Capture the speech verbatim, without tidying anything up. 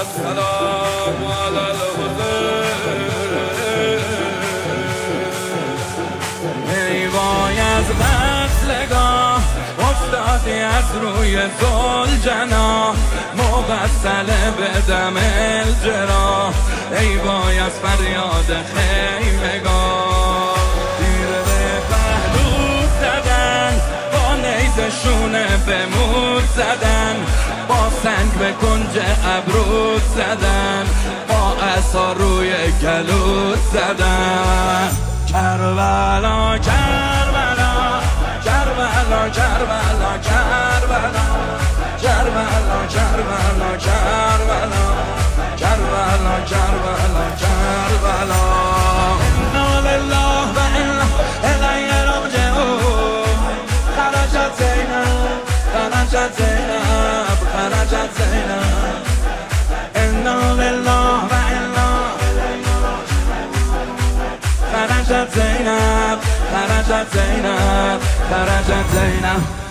السلام على الحسین. ای وای از وصلگاه افتادی از روی ذوالجناح، مغسله به دم الجراح. ای وای از فریاد خیمگاه، تیره به پهلو زدن، با نیزه شونه به مود زدن، با سنگ به کنج ابرو زدن، با عصا روی گلو زدن. کربلا کربلا کربلا کربلا کربلا کربلا کربلا کربلا کربلا کربلا کربلا. انا لله و انا الیه راجعون. خرجت زینب خرجت زینب خرجت زینب. انا لله و انا خرجت زینب خرجت زینب خرجت زینب.